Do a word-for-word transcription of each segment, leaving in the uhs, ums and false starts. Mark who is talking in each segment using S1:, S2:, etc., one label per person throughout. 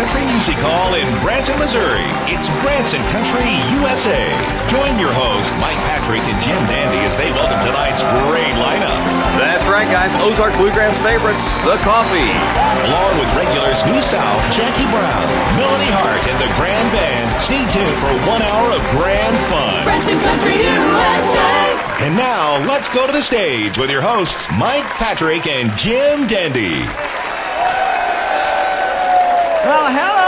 S1: Country Music Hall in Branson, Missouri. It's Branson Country U S A. Join your hosts, Mike Patrick and Jim Dandy, as they welcome tonight's great lineup.
S2: That's right, guys. Ozark Bluegrass favorites, The Coffee.
S1: Along with regulars New South, Jackie Brown, Melanie Hart, and the Grand Band. Stay tuned for one hour of grand fun.
S3: Branson Country U S A.
S1: And now, let's go to the stage with your hosts, Mike Patrick and Jim Dandy.
S4: Well, hello!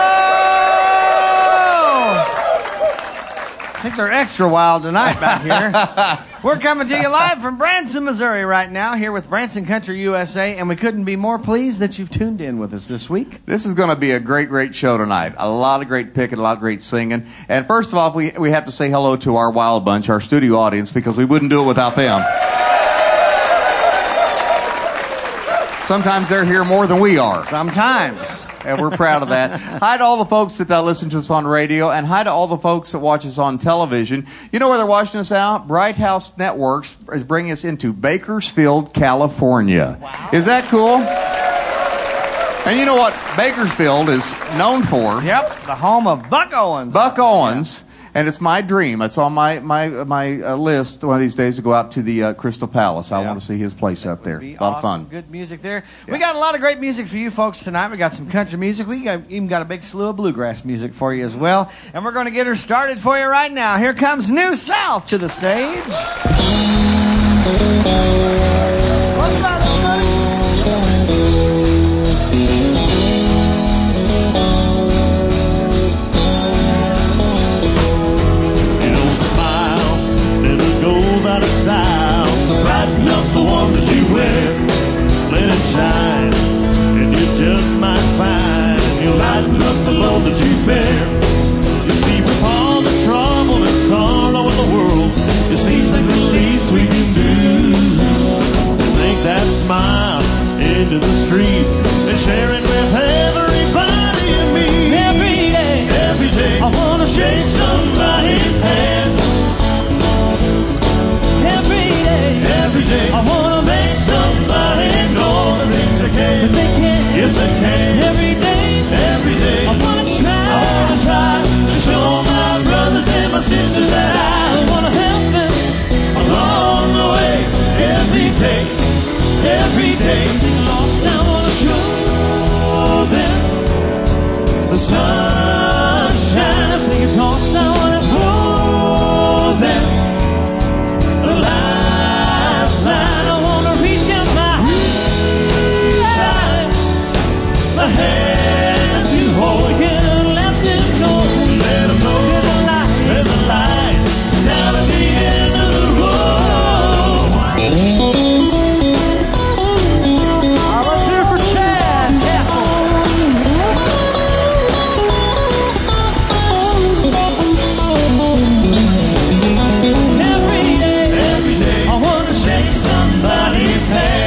S4: I think they're extra wild tonight back here. We're coming to you live from Branson, Missouri right now, here with Branson Country U S A, and we couldn't be more pleased that you've tuned in with us this week.
S5: This is going to be a great, great show tonight. A lot of great picking, a lot of great singing. And first of all, we, we have to say hello to our wild bunch, our studio audience, because we wouldn't do it without them. Sometimes they're here more than we are.
S4: Sometimes.
S5: And we're proud of that. Hi to all the folks that uh, listen to us on radio, and hi to all the folks that watch us on television. You know where they're watching us out? Bright House Networks is bringing us into Bakersfield, California. Wow. Is that cool? And you know what Bakersfield is known for?
S4: Yep, the home of Buck Owens.
S5: Buck Owens. Yeah. And it's my dream. It's on my my my uh, list one of these days to go out to the uh, Crystal Palace. I yeah. want to see his place up there. A lot
S4: awesome.
S5: of fun.
S4: Good music there.
S5: Yeah.
S4: We got a lot of great music for you folks tonight. We got some country music. We got, even got a big slew of bluegrass music for you as well. And we're going to get her started for you right now. Here comes New South to the stage. What's up,
S6: out of style, so brighten up the one that you wear. Let it shine, and you just might find you'll lighten up the load that you bear. You see, with all the trouble and sorrow in the world, it seems like the least we can do. Take that smile into the street and share it with everybody and me. Every day, every day, I wanna shake somebody's hand. Every day, I wanna make somebody know the things they can. That they can. Yes, I can. Every day, every day, I wanna try. I wanna try to show my brothers and my sisters that I wanna help them along the way. Every day, every day, lost. I wanna show them the sunshine. I think it's lost. I wanna hold them alive. A hand to hold, yeah, let them know, let them know there's a light, there's a light down at the end of the road. Oh, let's hear it for Chad. Every day, every day, I want to shake somebody's hand.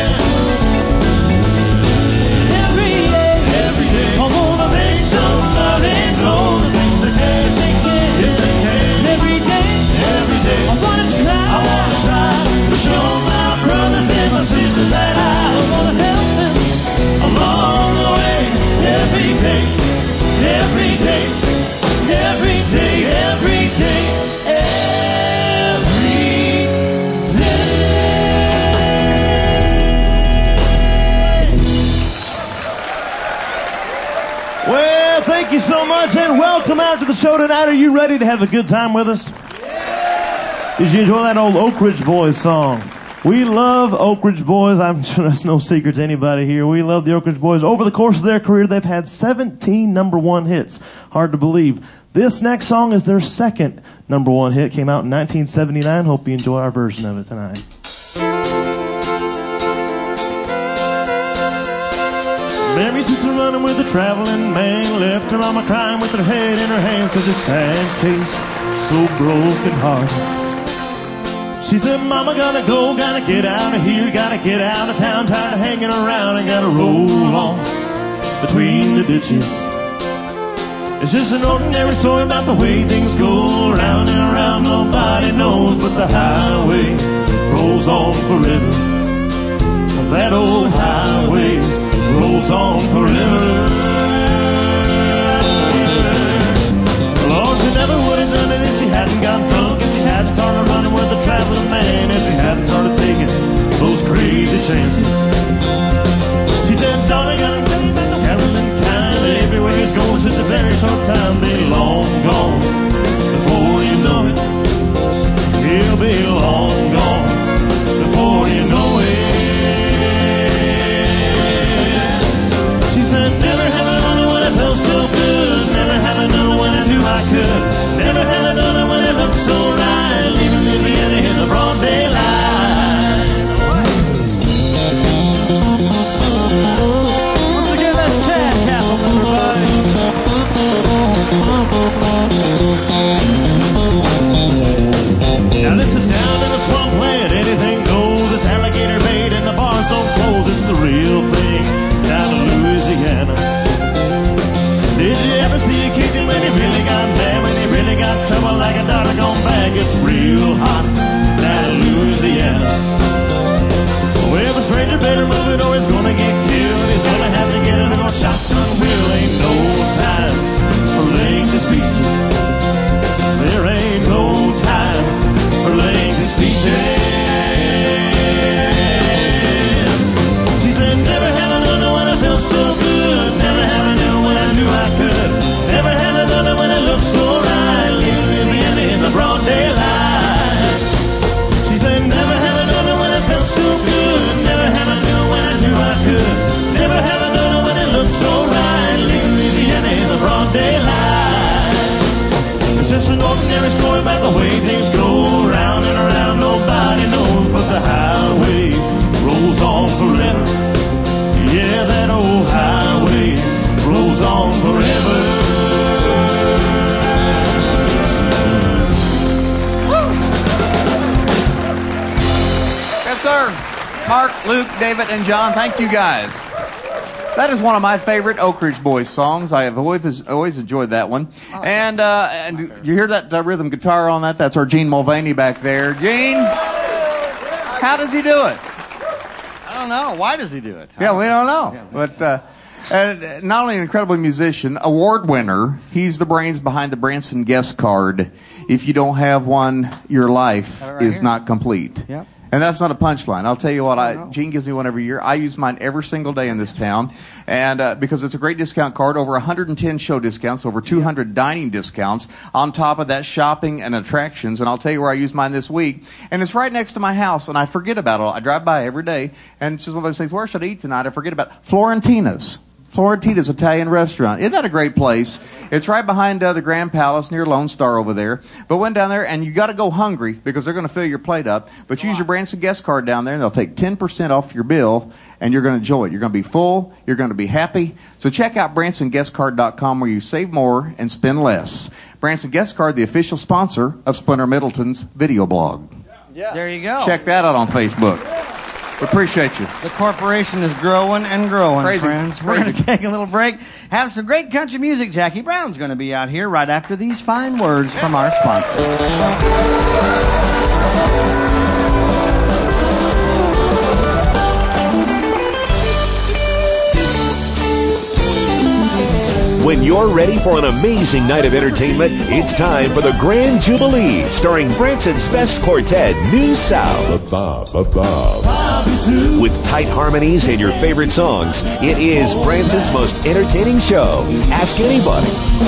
S6: That I wanna help them along the way. Every day, every day, every day, every day, every day. Well, thank you so much and welcome out to the show tonight. Are you ready to have a good time with us? Yeah. Did you enjoy that old Oak Ridge Boys song? We love Oak Ridge Boys. I'm sure that's no secret to anybody here. We love the Oak Ridge Boys. Over the course of their career, they've had seventeen number one hits. Hard to believe. This next song is their second number one hit. Came out in nineteen seventy-nine. Hope you enjoy our version of it tonight. Mary's just running with a traveling man. Left her mama crying with her head in her hands. Such a sad case, so broken hearted. She said, Mama, gotta go, gotta get out of here, gotta get out of town, tired of hanging around, and gotta roll on between the ditches. It's just an ordinary story about the way things go, around and around, nobody knows, but the highway rolls on forever. That old highway rolls on forever. chances. She said, darling, I'm Carolyn kind. Everywhere he's going since a very short time. Be long gone before you know it. He'll be long gone before you know it. She said, never have I done it when it felt so good. Never have I done it when I knew I could. Never have I done it when it looked so right. Leaving Louisiana in the broad daylight. Once again, that's Chad Cathles, everybody. Now this is down in the swampland. Anything goes. It's alligator bait and the bars don't close. It's the real thing down in Louisiana. Did you ever see a Cajun when he really got mad, when he really got trouble like a doggone bag? It's real hot down in Louisiana. Well, the stranger better move it or he's gonna get killed. He's gonna have to get a little shotgun. Well, ain't no time for lengthy speeches. There ain't no time for lengthy speeches. She said, never have I done it when I felt so good. Never have I done it when I knew I could. Never have I done it when it looked so right. Leaving me in the broad daylight. She said, never have I done it when it felt so good. Never have I done it when I knew I could. Never have I done it when it looked so right. Leaving me in the broad daylight. It's just an ordinary story about the way things go round and around. Nobody knows but the highway rolls on forever. Yeah, that old highway rolls on forever.
S5: Yes, sir. Mark, Luke, David, and John, thank you guys. That is one of my favorite Oak Ridge Boys songs. I have always always enjoyed that one. And uh, and you hear that uh, rhythm guitar on that? That's our Gene Mulvaney back there. Gene, how does he do it?
S4: I don't know. Why does he do it?
S5: Yeah, we don't know. But uh, and not only an incredible musician, award winner, he's the brains behind the Branson Guest Card. If you don't have one, your life
S4: right
S5: is
S4: here.
S5: not complete.
S4: Yep.
S5: And that's not a punchline. I'll tell you what, I, Gene gives me one every year. I use mine every single day in this town. And uh, because it's a great discount card, over one hundred ten show discounts, over two hundred dining discounts, on top of that shopping and attractions. And I'll tell you where I use mine this week. And it's right next to my house, and I forget about it. I drive by every day, and it's just one of those things, where should I eat tonight? I forget about Florentina's. Florentina's Italian restaurant. Isn't that a great place? It's right behind uh, the Grand Palace near Lone Star over there. But went down there, and you got to go hungry because they're going to fill your plate up. But use your Branson Guest Card down there, and they'll take ten percent off your bill, and you're going to enjoy it. You're going to be full. You're going to be happy. So check out Branson Guest Card dot com where you save more and spend less. Branson Guest Card, the official sponsor of Splinter Middleton's video blog.
S4: Yeah. There you go.
S5: Check that out on Facebook. We appreciate you.
S4: The corporation is growing and growing,
S5: Crazy.
S4: friends. We're going to take a little break, have some great country music. Jackie Brown's going to be out here right after these fine words from our sponsor.
S1: When you're ready for an amazing night of entertainment, it's time for the Grand Jubilee, starring Branson's best quartet, New South. With tight harmonies and your favorite songs, it is Branson's most entertaining show. Ask anybody.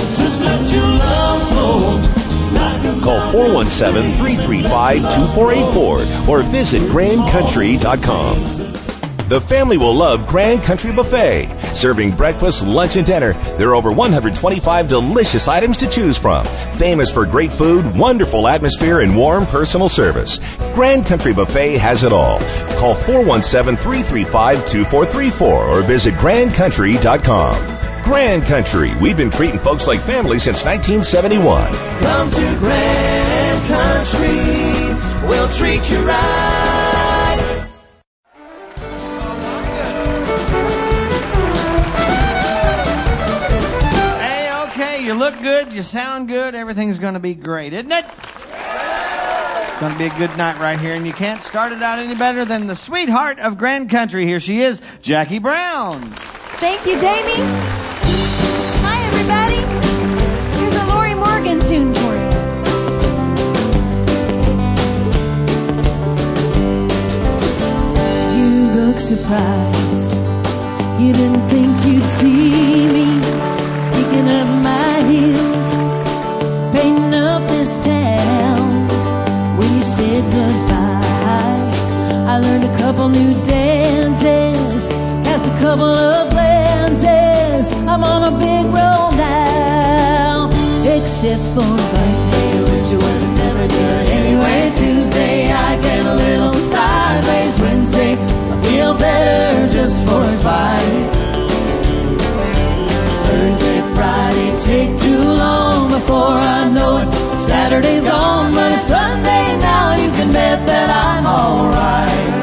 S1: Call four one seven, three three five, two four eight four or visit grand country dot com. The family will love Grand Country Buffet. Serving breakfast, lunch, and dinner, there are over one hundred twenty-five delicious items to choose from. Famous for great food, wonderful atmosphere, and warm personal service. Grand Country Buffet has it all. Call four one seven, three three five, two four three four or visit grand country dot com. Grand Country, we've been treating folks like family since nineteen seventy-one.
S3: Come to Grand Country, we'll treat you right.
S4: You look good, you sound good, everything's going to be great, isn't it? It's going to be a good night right here, and you can't start it out any better than the sweetheart of Grand Country. Here she is, Jackie Brown.
S7: Thank you, Jamie. Hi, everybody. Here's a Lori Morgan tune for you. You go
S8: surprised. You didn't think you'd see me picking up my heels, painting up this town. When you said goodbye, I learned a couple new dances, cast a couple of glances. I'm on a big roll now, except for Monday, which was never good anyway. Tuesday, I get a little sideways. Wednesday, I feel better just for a spite. Thursday, Friday, take too long before I know it. Saturday's gone, but it's Sunday now. You can bet that I'm alright.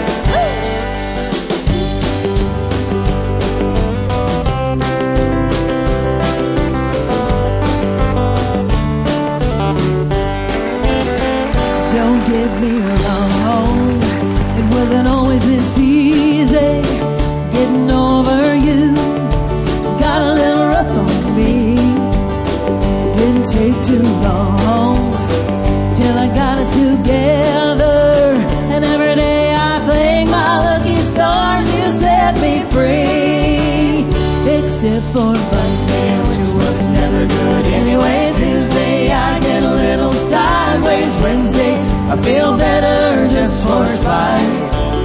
S8: Don't get me wrong, it wasn't always this easy getting over you. Got a little rough on me. It didn't take too long till I got it together, and every day I thank my lucky stars you set me free. Except for Monday, which was never good anyway. Tuesday, I get a little sideways. Wednesday, I feel better just for a spite.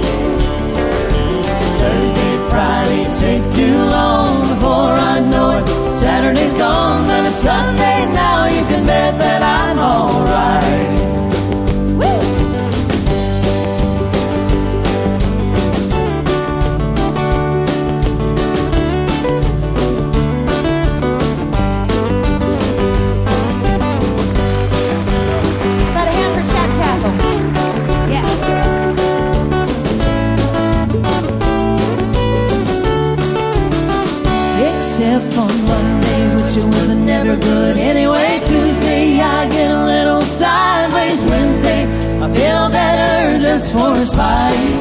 S8: Thursday, Friday, take too long before I know it. Saturday's gone, but it's Sunday now. You can bet that I'm alright.
S7: Got a hand for Chad Cackle. Yeah.
S8: Except on Monday, which it was never good anyway. Tuesday, I get a little sideways. Wednesday, I feel better just for a spite.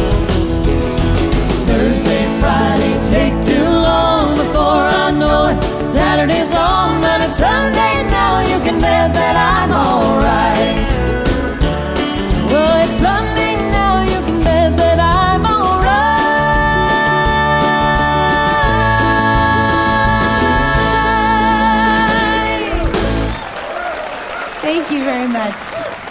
S8: Thursday, Friday, take too long before I know it. Saturday's gone, but it's Sunday now. You can bet that I'm alright. Well, it's Sunday now. You can bet that I'm alright.
S7: Thank you very much.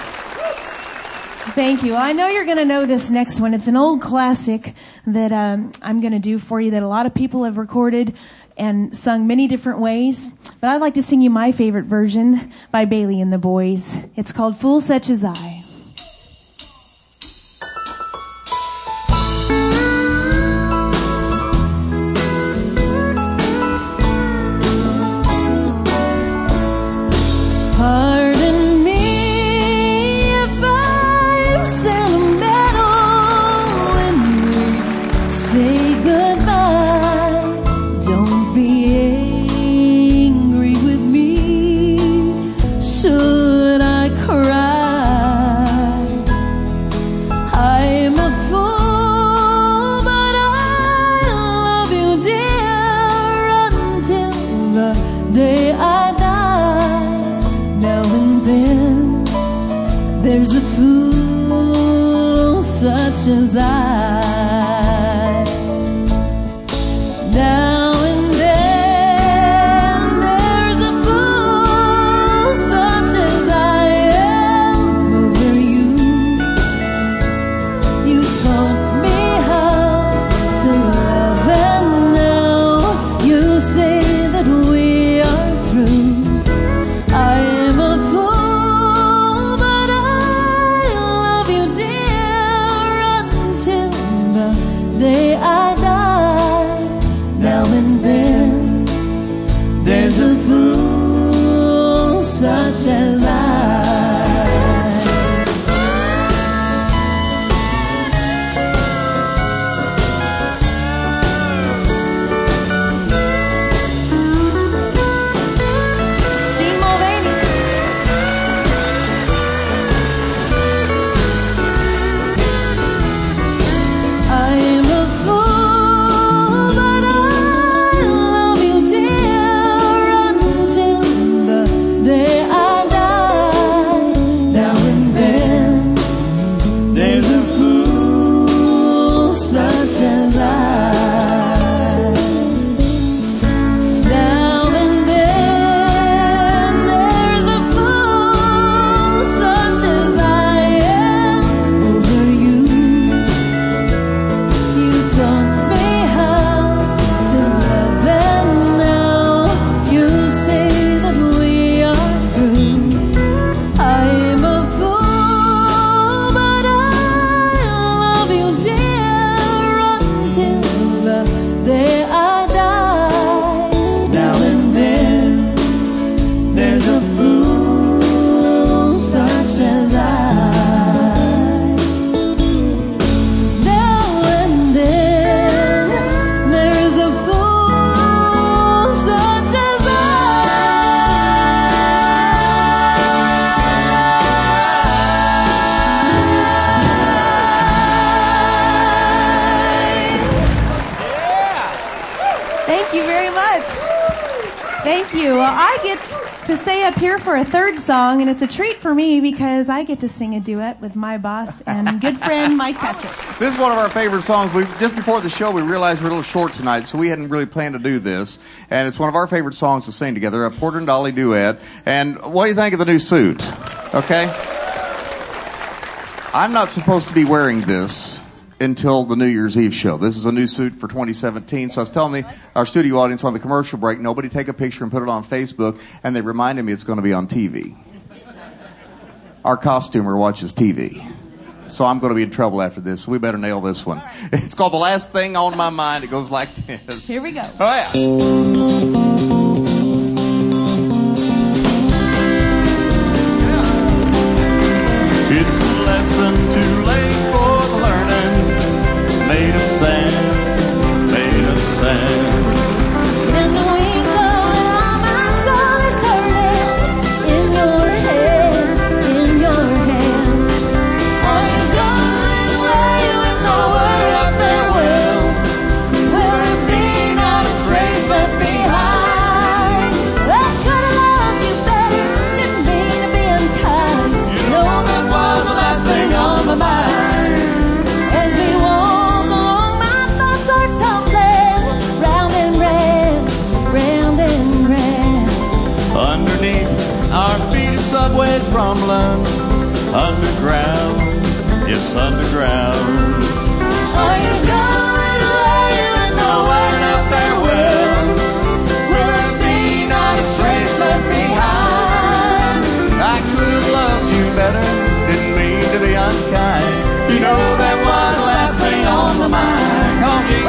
S7: Thank you. I know you're going to know this next one. It's an old classic that um, I'm going to do for you that a lot of people have recorded and sung many different ways. But I'd like to sing you my favorite version by Bailey and the Boys. It's called Fool Such As I.
S8: Pardon me if I'm sentimental when we say goodbye. Don't be angry with me. Should I cry? I'm a fool, but I love you, dear, until the day I die. Now and then there's a fool such as I. Now and then there's a fool such as I am over you. You taught me how to love, and now you say that we are through. I am a fool, but I love you, dear, until the day I die. Now
S7: you very much. Thank you. Well, I get to stay up here for a third song, and it's a treat for me because I get to sing a duet with my boss and good friend Mike Patrick.
S5: This is one of our favorite songs. We just before the show, we realized we're a little short tonight, so we hadn't really planned to do this. And it's one of our favorite songs to sing together, a Porter and Dolly duet. And what do you think of the new suit? Okay? I'm not supposed to be wearing this until the New Year's Eve show. This is a new suit for twenty seventeen. So I was telling the, our studio audience on the commercial break, nobody take a picture and put it on Facebook, and they reminded me it's going to be on T V. Our costumer watches T V. So I'm going to be in trouble after this, so we better nail this one. It's called The Last Thing on My Mind. It goes like this.
S7: Here we go.
S5: Oh, yeah.
S6: It's a lesson too late for the learning. Made of sand, made of sand.
S8: And the wind blowing on my soul is turning in your hand, in your hand. Are you going away with no word of farewell? Will there be not a trace left behind? I could have loved you better, didn't mean to be unkind. You know that was the last thing on my mind. As we walk along, my thoughts are tumbling round and round, round and round.
S6: Underneath our feet, a subway's rumbling. Underground, yes, underground.
S8: Are you going away with no word of farewell? Will there be not a trace left behind?
S6: I could have loved you better, didn't mean to be unkind. You know that was the last thing on my mind. Come on, King.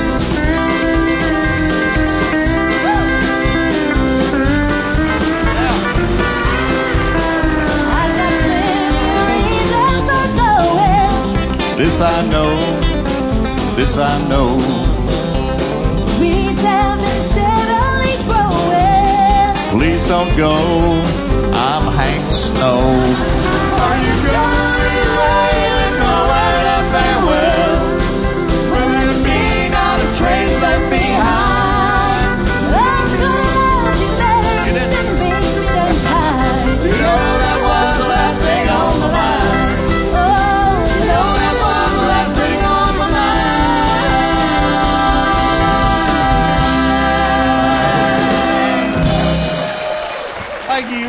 S8: I've got plenty of reasons for going.
S6: This I know, this I know.
S8: Weeds have been steadily growing.
S6: Please don't go, I'm Hank Snow. Are you going away with no word of farewell? Will there be not a trace left behind?
S8: I could have loved you better,
S6: You didn't.
S8: didn't mean to be unkind.
S6: You know that was the last thing on my mind.
S8: Oh,
S6: You know that was the last thing on my mind.
S5: Thank you.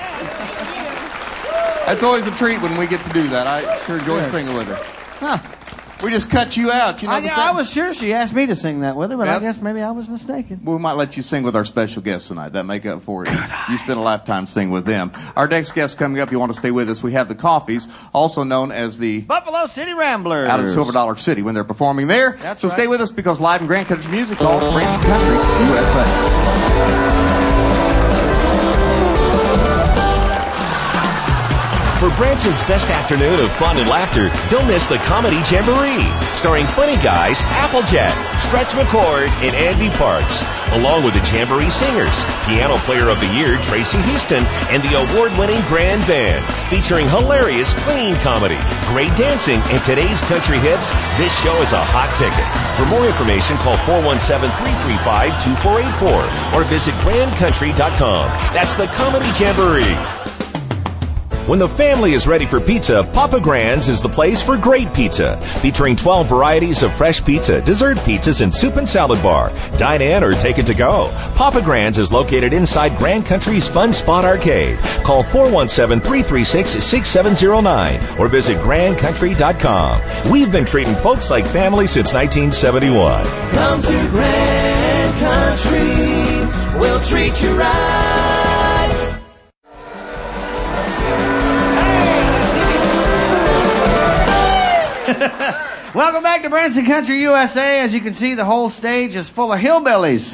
S5: That's always a treat when we get to do that. I sure enjoy
S4: good.
S5: singing with her. Huh. We just cut you out. You know
S4: I,
S5: the
S4: I
S5: same-
S4: was sure she asked me to sing that with her, but I
S5: Yep.
S4: guess maybe I was mistaken.
S5: We might let you sing with our special guests tonight. That make up for it. You spend a lifetime singing with them. Our next guest coming up, you want to stay with us. We have the Coffees, also known as the
S4: Buffalo City Ramblers.
S5: out of Silver Dollar City when they're performing there.
S4: That's
S5: so
S4: right.
S5: stay with us because live in Grand Country Music Hall, Branson Country, U S A.
S1: For Branson's best afternoon of fun and laughter, don't miss the Comedy Jamboree, starring funny guys Applejack, Stretch McCord, and Andy Parks, along with the Jamboree Singers, Piano Player of the Year Tracy Houston, and the award-winning Grand Band, featuring hilarious clean comedy, great dancing, and today's country hits. This show is a hot ticket. For more information, call four one seven, three three five, two four eight four or visit grand country dot com. That's the Comedy Jamboree. When the family is ready for pizza, Papa Grand's is the place for great pizza. Featuring twelve varieties of fresh pizza, dessert pizzas, and soup and salad bar. Dine in or take it to go. Papa Grand's is located inside Grand Country's Fun Spot Arcade. Call four one seven, three three six, six seven zero nine or visit grand country dot com. We've been treating folks like family since nineteen seventy-one.
S3: Come to Grand Country, we'll treat you right.
S4: Welcome back to Branson Country, U S A. As you can see, the whole stage is full of hillbillies.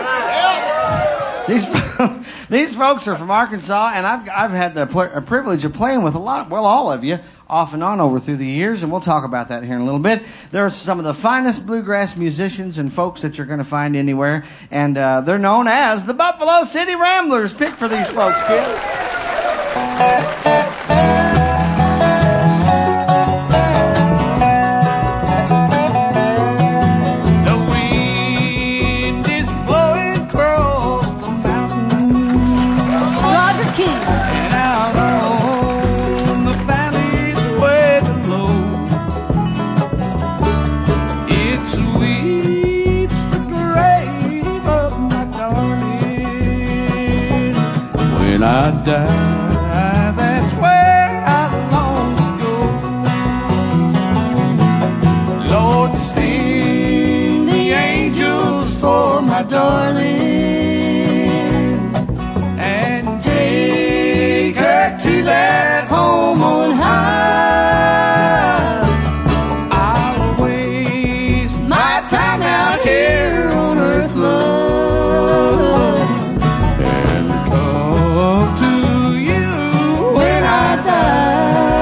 S4: These these folks are from Arkansas, and I've I've had the pl- privilege of playing with a lot, well, all of you, off and on over through the years, and we'll talk about that here in a little bit. They're some of the finest bluegrass musicians and folks that you're going to find anywhere, and uh, they're known as the Buffalo City Ramblers. Pick for these folks, kids.
S6: The wind is blowing
S8: my darling, and take her to that home on high. I'll waste my time out here on earth, love, and come to you when I die.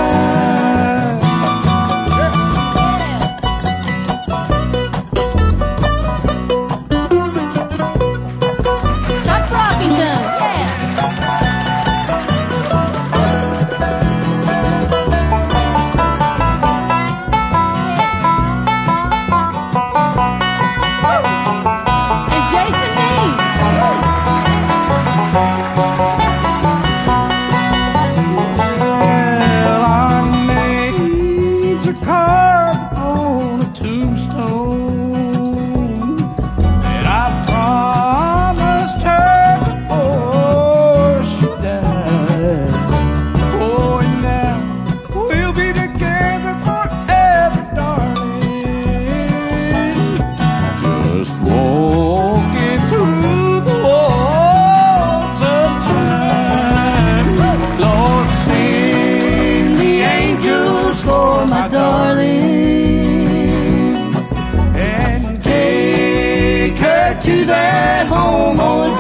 S8: To that home on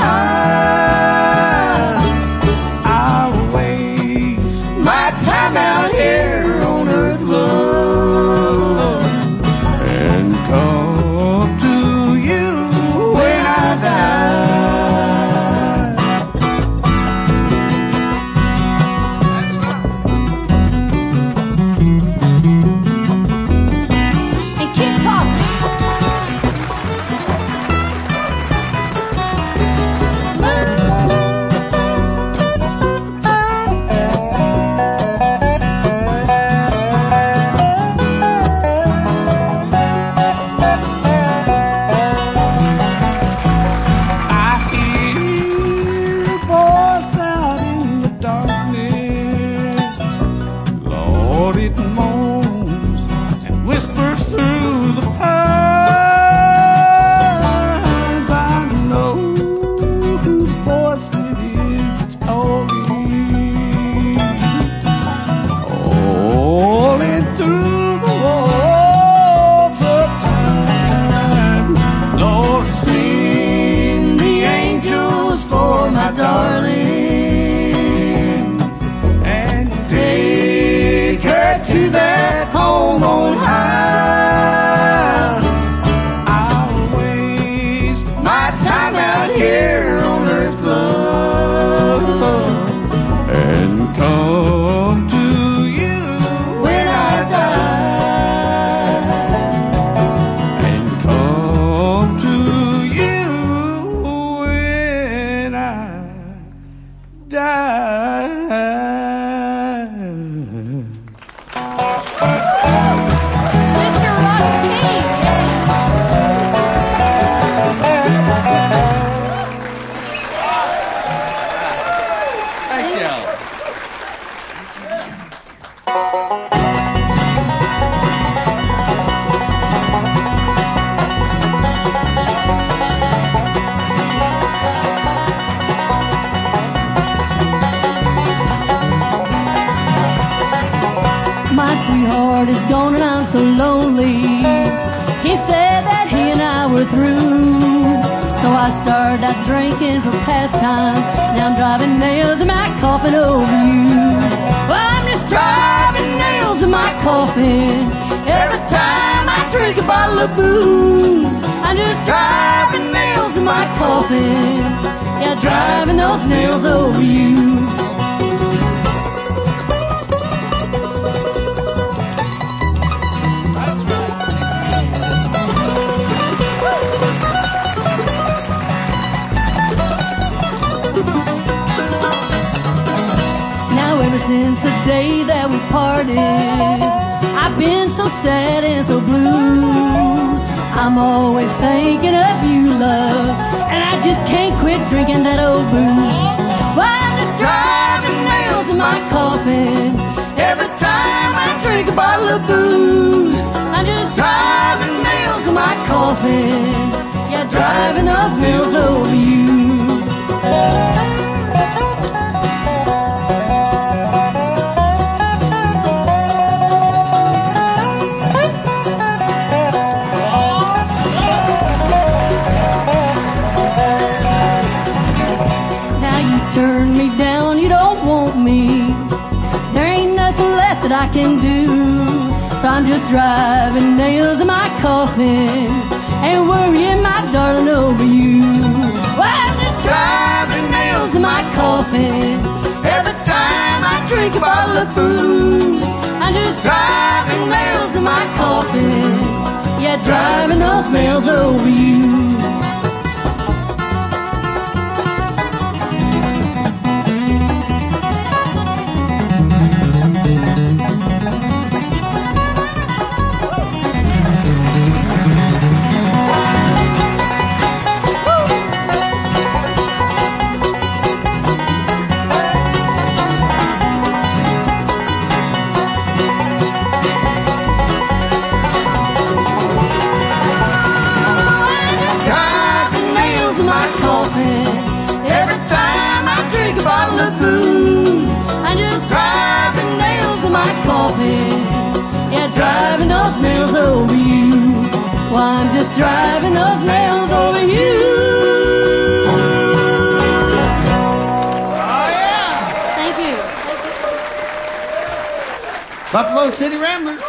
S8: high, I'll waste my time out here on earth, love, and come to you when I die. And keep talking. Darling, and take her to that home on high. I'll waste my time out here on earth, love, and come to you when I die, and come to you when I die. Mister Rock King.
S2: Thank you.
S8: My sweetheart is gone and I'm so lonely. He said that he and I were through, so I started out drinking for pastime. Now I'm driving nails in my coffin over you. Well, I'm just driving nails in my coffin every time I drink a bottle of booze. I'm just driving nails in my coffin, yeah, driving those nails over you. Since the day that we parted, I've been so sad and so blue. I'm always thinking of you, love, and I just can't quit drinking that old booze. Well, I'm just driving nails in my coffin every time I drink a bottle of booze. I'm just driving nails in my coffin, yeah, driving those nails I can do. So I'm just driving nails in my coffin and worrying my darling over you. Well, I'm just driving nails in my coffin every time I drink a bottle of booze. I'm just driving nails in my coffin, yeah, driving those nails over you. Yeah, driving those nails over you. Well, I'm just driving those nails over you.
S4: Oh, yeah.
S8: Thank you.
S4: Buffalo City Ramblers.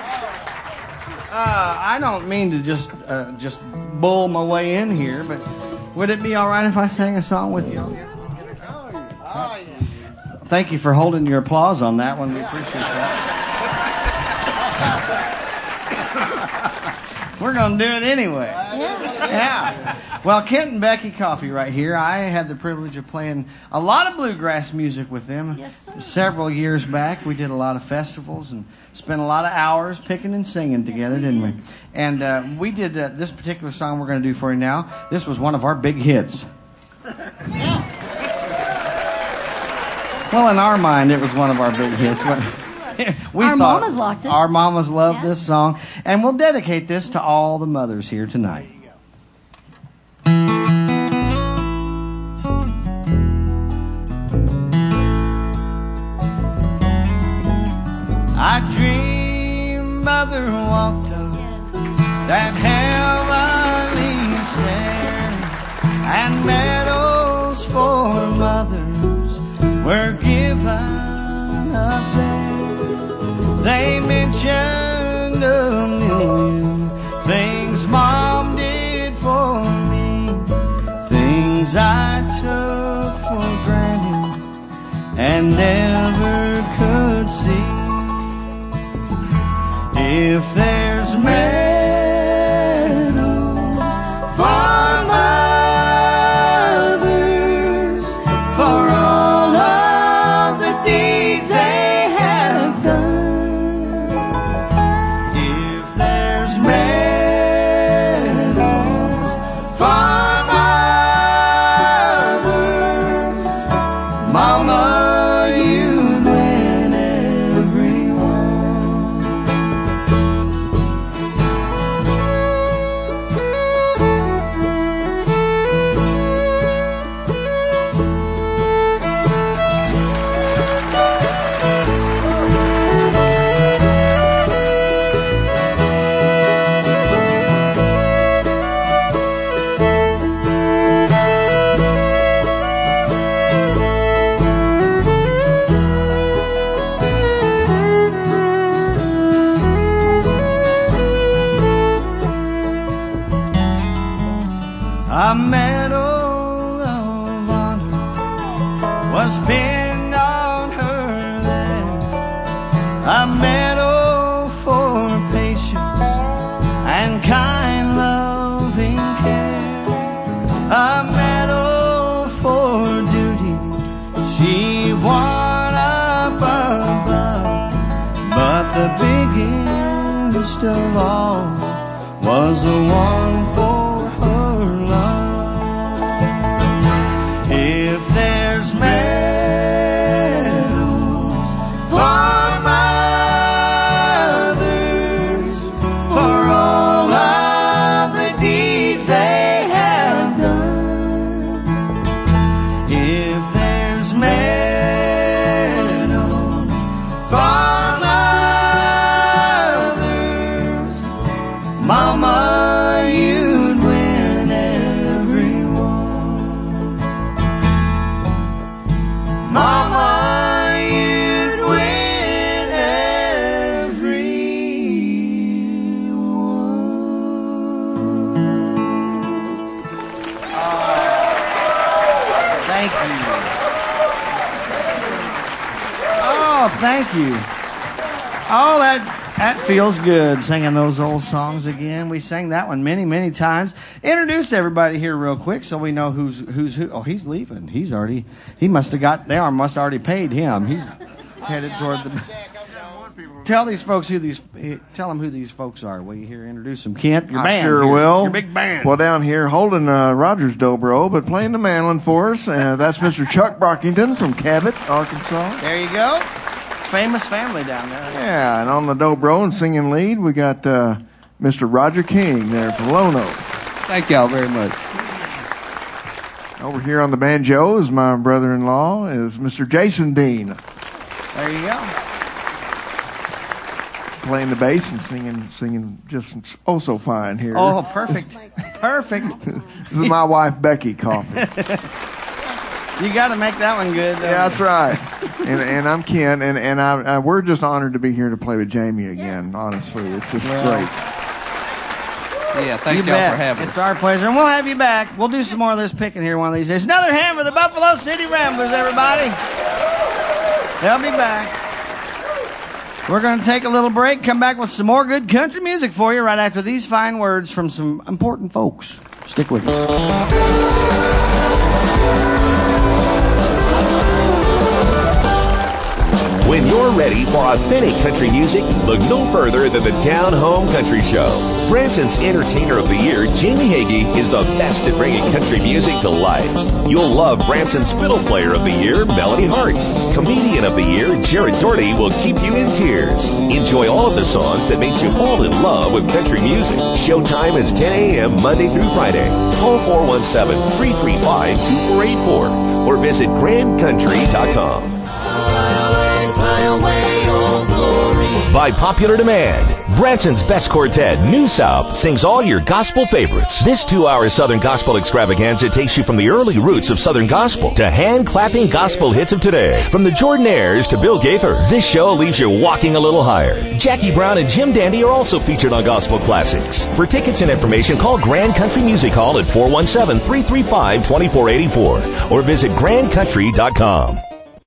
S4: Uh, I don't mean to just uh, just bull my way in here, but would it be all right if I sang a song with you? Oh, yeah. Oh, yeah. Thank you for holding your applause on that one. We appreciate that. We're going to do it anyway.
S8: Yeah.
S4: Yeah. Well, Kent and Becky Coffee right here. I had the privilege of playing a lot of bluegrass music with them.
S8: Yes, sir.
S4: Several years back. We did a lot of festivals and spent a lot of hours picking and singing together,
S8: yes, we
S4: didn't
S8: did.
S4: we? And uh, we did uh, this particular song we're going to do for you now. This was one of our big hits.
S8: Yeah.
S4: Well, in our mind, it was one of our big hits. But we
S8: Our
S4: thought
S8: mamas liked it.
S4: Our mamas loved
S8: Yeah.
S4: this song. And we'll dedicate this to all the mothers here tonight. I dream mother walked up that heavenly stair, and medals for mothers were given up there. They mentioned a million things Mom did for me, things I took for granted and never could see. If there's medals for mothers, for all of the deeds they have done. If there's medals for mothers, Mama, you'd win every one. A medal of honor was pinned on her leg, a medal for patience and kind loving care, a medal for duty she won up above. But the biggest of all was the one for her love. If there's medals for mothers, for all of the deeds they have done. If there's medals for mothers, Mama, you Thank you. Oh, that that feels good, singing those old songs again. We sang that one many, many times. Introduce everybody here real quick so we know who's who's who. Oh, he's leaving. He's already, he must have got, they are, must have already paid him. He's headed toward the... Tell these folks who these, tell them who these folks are. Will you here introduce them? Kent, your
S9: I
S4: band.
S9: sure
S4: your,
S9: will.
S4: Your big band.
S9: Well, down here holding uh, Rogers Dobro, but playing the mandolin for us, uh, that's Mister Chuck Brockington from Cabot, Arkansas.
S4: There you go. Famous family down there.
S9: Yeah, and on the dobro and singing lead, we got uh, Mister Roger King there from Lono.
S10: Thank y'all very much.
S9: Over here on the banjo is my brother-in-law, is Mister Jason Dean.
S4: There you go.
S9: Playing the bass and singing, singing just oh so fine here.
S4: Oh, perfect, perfect.
S9: This is my wife Becky coughing.
S4: You got to make that one good.
S9: Yeah, that's right. And and I'm Ken, and and I, I we're just honored to be here to play with Jamie again. Honestly, it's just
S4: well,
S9: great.
S10: Yeah, thank
S4: you
S10: y'all
S4: bet.
S10: for having
S4: It's
S10: us.
S4: our pleasure, and we'll have you back. We'll do some more of this picking here one of these days. Another hand for the Buffalo City Ramblers, everybody. They'll be back. We're going to take a little break, come back with some more good country music for you right after these fine words from some important folks. Stick with us.
S1: When you're ready for authentic country music, look no further than the Down Home Country Show. Branson's Entertainer of the Year, Jamie Hagee, is the best at bringing country music to life. You'll love Branson's Fiddle Player of the Year, Melody Hart. Comedian of the Year, Jared Doherty, will keep you in tears. Enjoy all of the songs that made you fall in love with country music. Showtime is ten a.m. Monday through Friday. Call four one seven, three three five, two four eight four or visit grand country dot com. By popular demand, Branson's Best Quartet, New South, sings all your gospel favorites. This two-hour Southern Gospel extravaganza takes you from the early roots of Southern Gospel to hand-clapping gospel hits of today. From the Jordanaires to Bill Gaither, this show leaves you walking a little higher. Jackie Brown and Jim Dandy are also featured on Gospel Classics. For tickets and information, call Grand Country Music Hall at four one seven, three three five, two four eight four or visit grand country dot com.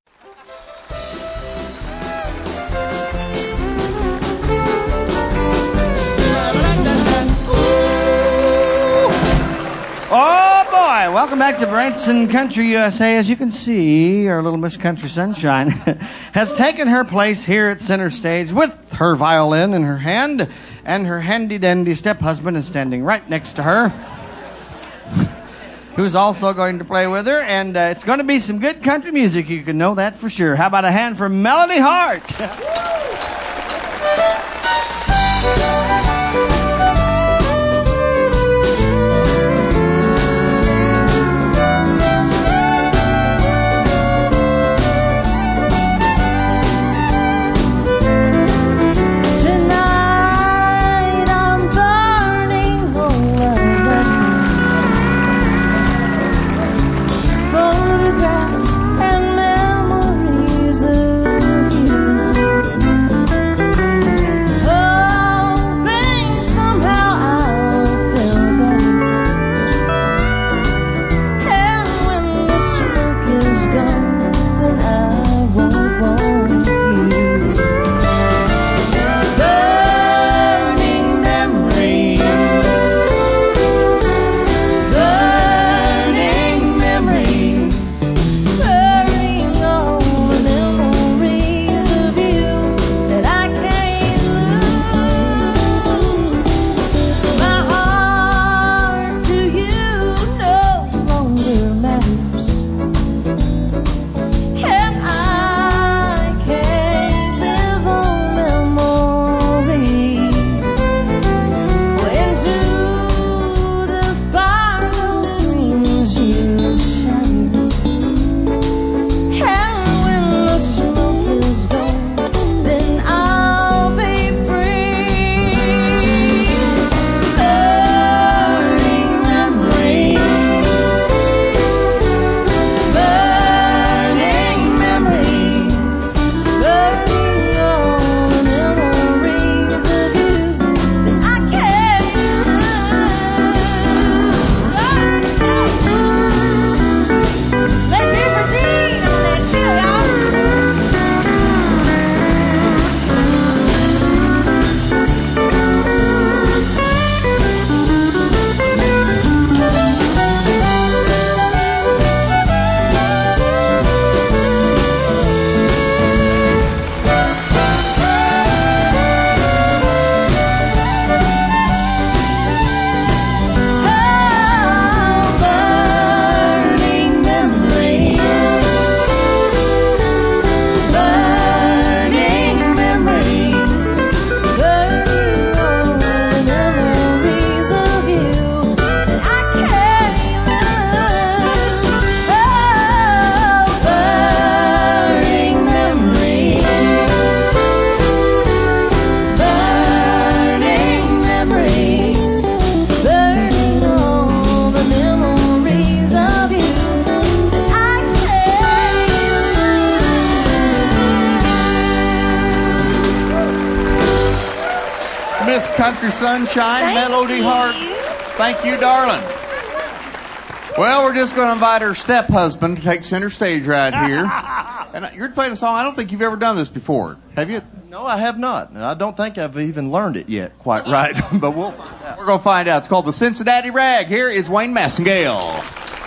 S4: Oh, boy. Welcome back to Branson Country, U S A. As you can see, our little Miss Country Sunshine has taken her place here at center stage with her violin in her hand, and her handy-dandy step-husband is standing right next to her, who's also going to play with her, and uh, it's going to be some good country music. You can know that for sure. How about a hand for Melody Hart?
S8: Photographs and memories of you.
S5: Miss Country Sunshine,
S11: Thank
S5: Melody
S11: you.
S5: Hart. Thank you, darling. Well, we're just going to invite her step-husband to take center stage right here. And you're playing a song, I don't think you've ever done this before. Have you?
S12: No, I have not. And I don't think I've even learned it yet quite right. But we'll find out.
S5: We're going to find out. It's called the Cincinnati Rag. Here is Wayne Massengale.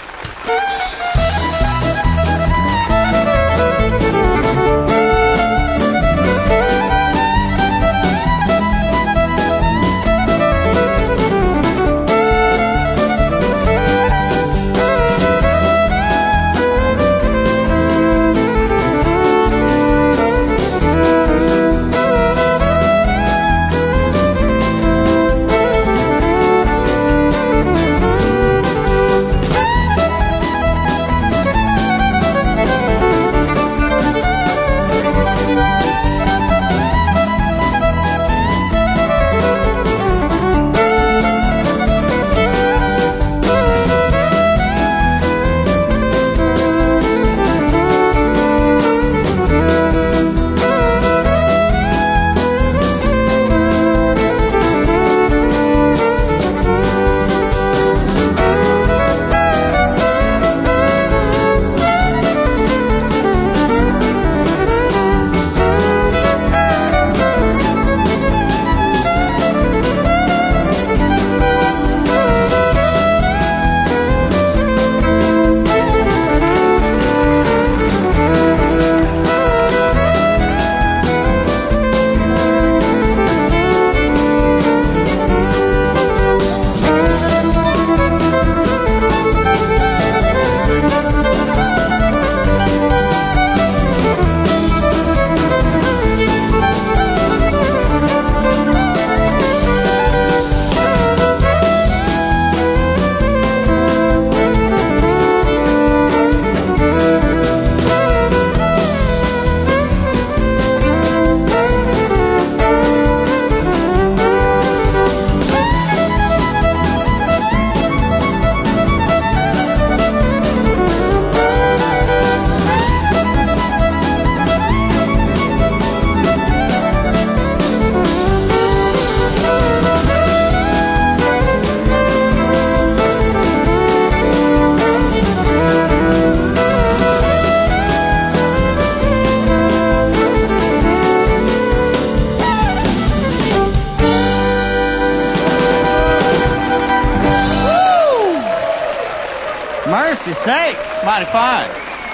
S4: Mercy sakes.
S5: Mighty fine.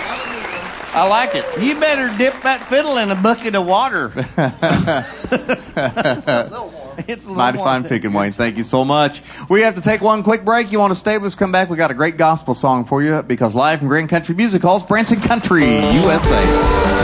S5: I like it.
S4: You better dip that fiddle in a bucket of water. It's a little
S5: Mighty
S4: more
S5: fine
S4: than-
S5: picking, Wayne. Thank you so much. We have to take one quick break. You want to stay with us? Come back. We got a great gospel song for you because live from Grand Country Music Hall's Branson Country, U S A.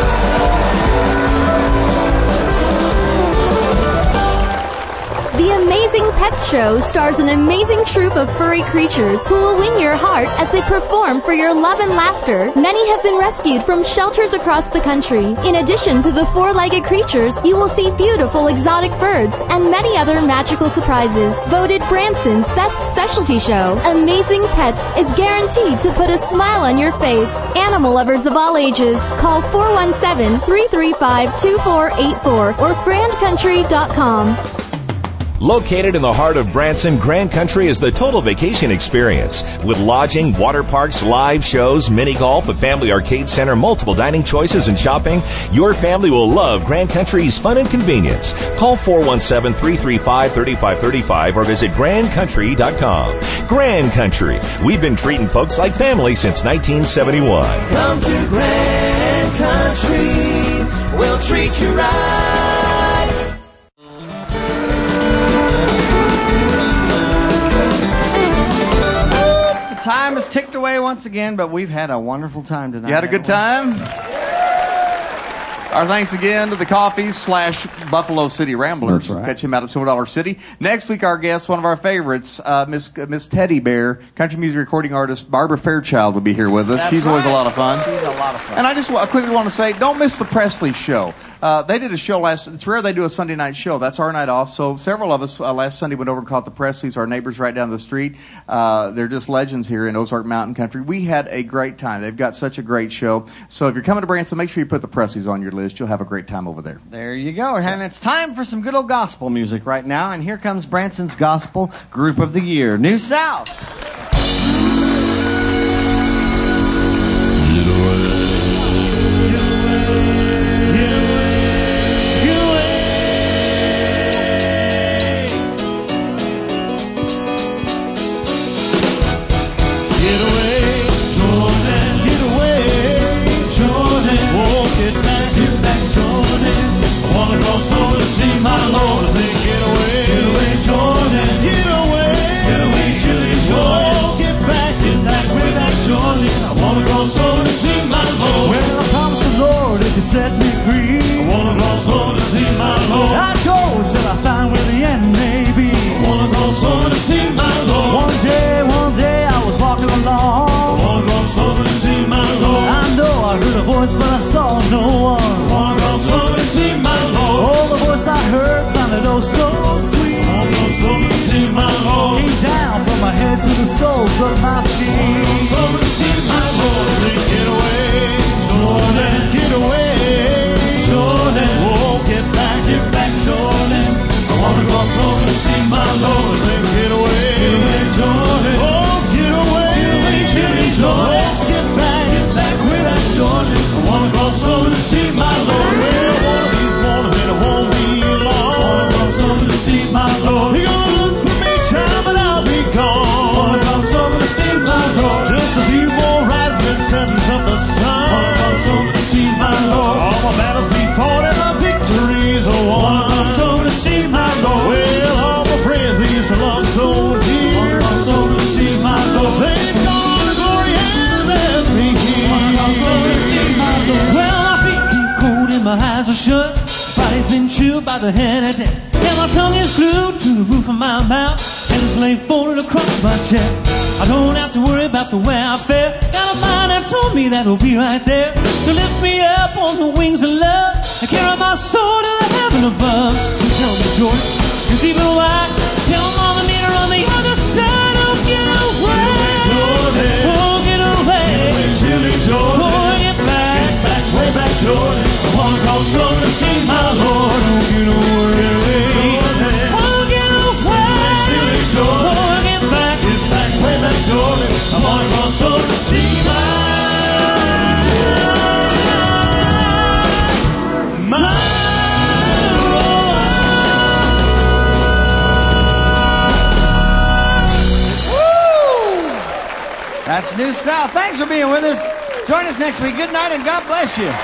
S13: The Amazing Pets Show stars an amazing troupe of furry creatures who will win your heart as they perform for your love and laughter. Many have been rescued from shelters across the country. In addition to the four-legged creatures, you will see beautiful exotic birds and many other magical surprises. Voted Branson's best specialty show, Amazing Pets is guaranteed to put a smile on your face. Animal lovers of all ages, call four one seven, three three five, two four eight four or grand country dot com.
S1: Located in the heart of Branson, Grand Country is the total vacation experience. With lodging, water parks, live shows, mini golf, a family arcade center, multiple dining choices, and shopping, your family will love Grand Country's fun and convenience. Call four one seven, three three five, three five three five or visit grand country dot com. Grand Country. We've been treating folks like family since nineteen seventy-one.
S3: Come to Grand Country, we'll treat you right.
S4: Time has ticked away once again, but we've had a wonderful time tonight.
S5: You had a good time? Our thanks again to the Coffees slash Buffalo City Ramblers.
S4: That's right.
S5: Catch him out at Silver Dollar City. Next week, our guest, one of our favorites, uh, Miss uh, Miss Teddy Bear, country music recording artist Barbara Fairchild will be here with us.
S4: That's
S5: She's always a
S4: right.
S5: lot of fun.
S4: She's a lot of fun.
S5: And I just wa- quickly want to say, don't miss the Presley show. Uh, they did a show last, it's rare they do a Sunday night show. That's our night off. So several of us uh, last Sunday went over and caught the Presleys, our neighbors right down the street. Uh, they're just legends here in Ozark Mountain Country. We had a great time. They've got such a great show. So if you're coming to Branson, make sure you put the Presleys on your list. You'll have a great time over there.
S4: There you go. And it's time for some good old gospel music right now. And here comes Branson's Gospel Group of the Year, New South.
S6: Set me free. I wanna cross over to see my Lord. I'd go till I find where the end may be. I wanna cross over to see my Lord. One day, one day I was walking along. I wanna cross over to see my Lord. I know I heard a voice, but I saw no one. I wanna cross over to see my Lord. Oh, the voice I heard sounded oh so sweet. I wanna cross over to see my Lord. Came down from my head to the soles of my feet. I wanna cross over to see my Lord. Say, get away, Jordan, get away. Jordan, oh, get back, get back, Jordan. I wanna cross over to see my Lord. Say, get away, get away, Jordan. Oh, get away, get away, Chilly Jordan. Oh, get back, get back, with that Jordan. I wanna cross over to see my Lord. Well, one of these mornings and it won't be long. I wanna cross over to see my Lord. You're gonna look for me, child, but I'll be gone. I wanna cross over to see my Lord. Just a few more rising suns of the sun. I wanna cross over to see my Lord. All my battles be fought and my victories are won. I'm so to see my Lord. Well, all my friends I used to love so dear. I'm so to see my Lord. They've gone to glory and left me here. I'm so to see my Lord. Well, my feet keep cold and my eyes are shut. Body's been chilled by the hand of death. And my tongue is glued to the roof of my mouth. And it's laid folded across my chest. I don't have to worry about the way I fare. Got a mind that told me that will be right there to lift me up on the wings of love and carry my soul to the heaven above. You tell me, Jordan, cause even why? Tell Mama Nina on the other side, oh, get away, Jordan. Oh, get away, get away, Chilly Jordan. Oh, get back, get back, way back, Jordan. I wanna cross over to see my Lord. Oh, get away, Jordan. Oh, get away, Chilly Jordan. Oh, get back, get back, way back, Jordan. I wanna cross over to see my
S4: That's New South. Thanks for being with us. Join us next week. Good night and God bless you.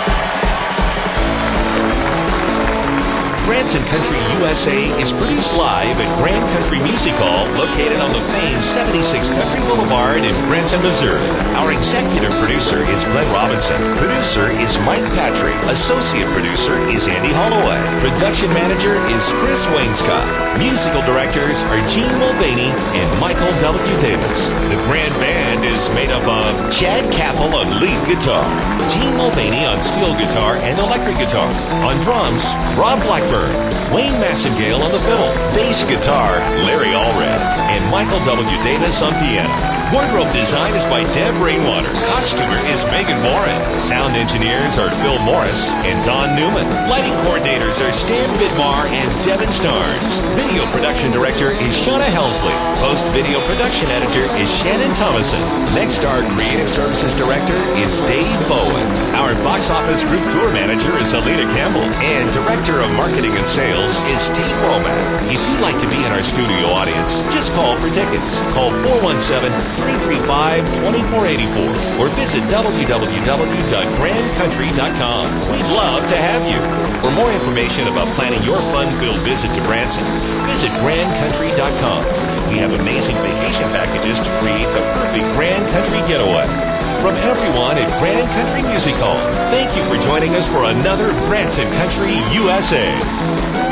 S1: Branson Country U S A is produced live at Grand Country Music Hall, located on the famed seventy-six Country Boulevard in Branson, Missouri. Our executive producer is Glenn Robinson. Producer is Mike Patrick. Associate producer is Andy Holloway. Production manager is Chris Wainscott. Musical directors are Gene Mulvaney and Michael W. Davis. The grand band is made up of Chad Cappell on lead guitar, Gene Mulvaney on steel guitar and electric guitar. On drums, Rob Blackburn. Wayne Massengale on the fiddle, bass guitar, Larry Allred, and Michael W. Davis on piano. Wardrobe design is by Deb Rainwater. Costumer is Megan Warren. Sound engineers are Phil Morris and Don Newman. Lighting coordinators are Stan Vidmar and Devin Starnes. Video production director is Shauna Helsley. Post-video production editor is Shannon Thomason. Next, our creative services director is Dave Bowen. Our box office group tour manager is Alita Campbell. And director of marketing and sales is Steve Womack. If you'd like to be in our studio audience, just call for tickets. Call four one seven, three three five, two four eight four or visit w w w dot grand country dot com. We'd love to have you. For more information about planning your fun-filled visit to Branson, visit grand country dot com. We have amazing vacation packages to create the perfect Grand Country getaway. From everyone at Grand Country Music Hall, thank you for joining us for another Branson Country U S A.